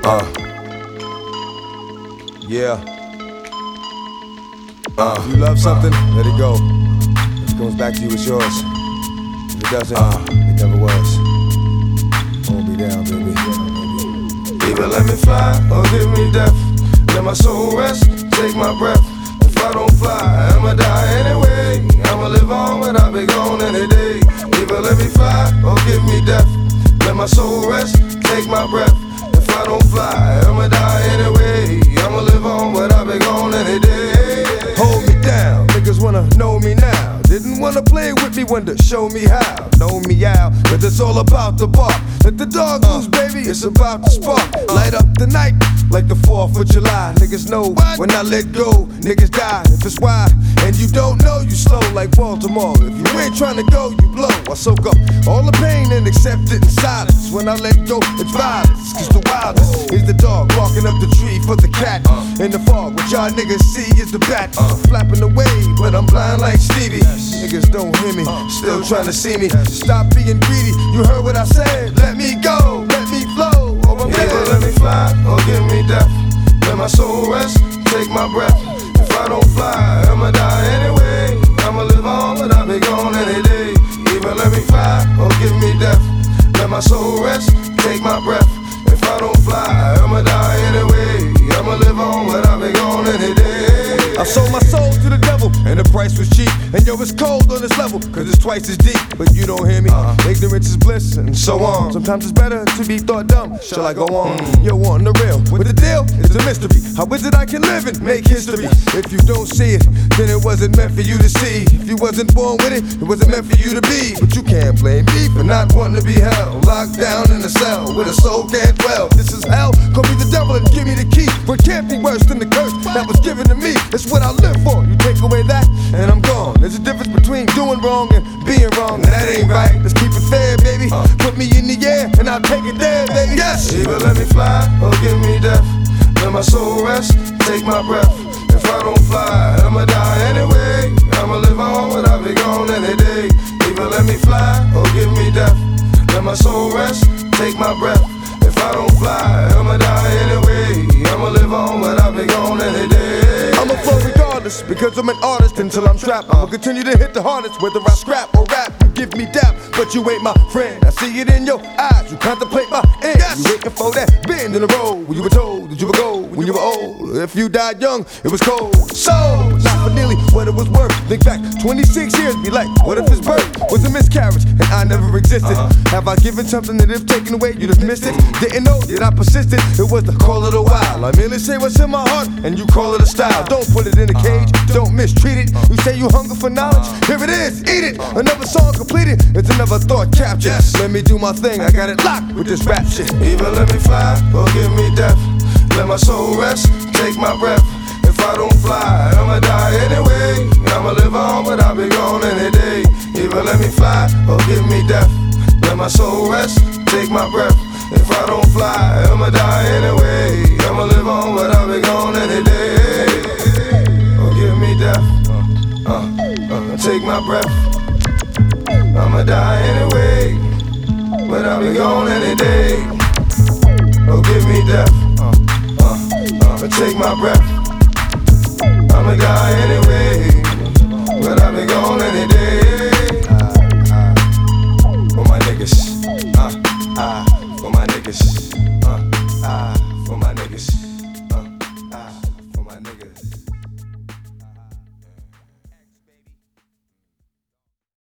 Yeah. If you love something, let it go. If it comes back to you, it's yours. If it doesn't, it never was. Hold me down, baby. Either let me fly or give me death. Let my soul rest, take my breath. If I don't fly, I'ma die anyway. I'ma live on, but I'll be gone any day. Either let me fly or give me death. Let my soul rest, take my breath. If I don't fly, I'ma die anyway. I'ma live on, but I'll be gone any day. Hold me down, niggas wanna know me now. Didn't wanna play with me, wanted to show me how. Know me out, cause it's all about the bark. Let the dog loose, baby, it's about to spark. Light up the night like the 4th of July. Niggas know when I let go, niggas die. If it's wide and you don't know, you slow like Baltimore. If you ain't trying to go, you blow. I soak up all the pain and accept it in silence. When I let go, it's violence. Cause the wildest is the dog barking up the tree for the cat. In the fog, what y'all niggas see is the bat flapping away, but I'm blind like Stevie. Niggas don't hear me, still trying to see me. Stop being greedy, you heard what I said. Let me go, let me flow. Either let me fly or give me death. Let my soul rest, take my breath. If I don't fly, I'ma die anyway. I'ma live on, but I'll be gone any day. Either let me fly or give me death. Let my soul rest, take my breath. If I don't fly, I'ma die anyway. I'ma live on, but I'll be gone any day. I sold my soul to the devil, and the price was cheap. And yo, it's cold on this level, cause it's twice as deep. But you don't hear me, ignorance is bliss, and so on. Sometimes it's better to be thought dumb. Shall I go on? Yo, on the real, with the deal, it's a mystery. How is it I can live and make history? If you don't see it, then it wasn't meant for you to see. If you wasn't born with it, it wasn't meant for you to be. But you can't blame me for not wanting to be held. Locked down in a cell, where the soul can't dwell. This is hell, call me the devil and give me the key. But it can't be worse than the curse that was given to me. It's what I live for. You take away that, and I'm gone. There's a difference between doing wrong and being wrong. That ain't right. Let's keep it fair, baby. Put me in the air, and I'll take it there, baby. Yes. Either let me fly or give me death. Let my soul rest, take my breath. If I don't fly, I'ma die anyway. I'ma live on, but I'll be gone any day. Either let me fly or give me death. Let my soul rest, take my breath. If I don't fly, I'ma die anyway. I'ma live on, but I'll be gone any day. I'ma flow regardless, because I'm an artist until I'm strapped. I'ma continue to hit the hardest, whether I scrap or rap. You give me dap, but you ain't my friend. I see it in your eyes, you contemplate my end. You waiting for that bend in the road when you were told that you would go when you were old. If you died young, it was cold. So, not for nearly what it was worth. Think back 26 years, be like, what if his birth was a miscarriage and I never existed? Have I given something that if taken away, you'd have missed it? Didn't know that I persisted, it was the call of the wild. I merely say what's in my heart, and you call it a style. Don't put it in a cage, don't mistreat it. You say you hunger for knowledge, here it is, eat it. Another song completed, it's another thought captured. Let me do my thing, I got it locked with this rap shit. Either let me fly or give me death. Let my soul rest, take my breath. If I don't fly, I'ma die anyway. I'ma live on, but I'll be gone any day. Either let me fly or give me death. Let my soul rest, take my breath. If I don't fly, I'ma die anyway. I'ma live on, but I'll be gone any day. Or give me death. Take my breath. I'ma die anyway, but I'll be gone any day. Or give me death. Take my breath. I'ma die anyway, but I'll be gone any day. For my niggas, for my niggas.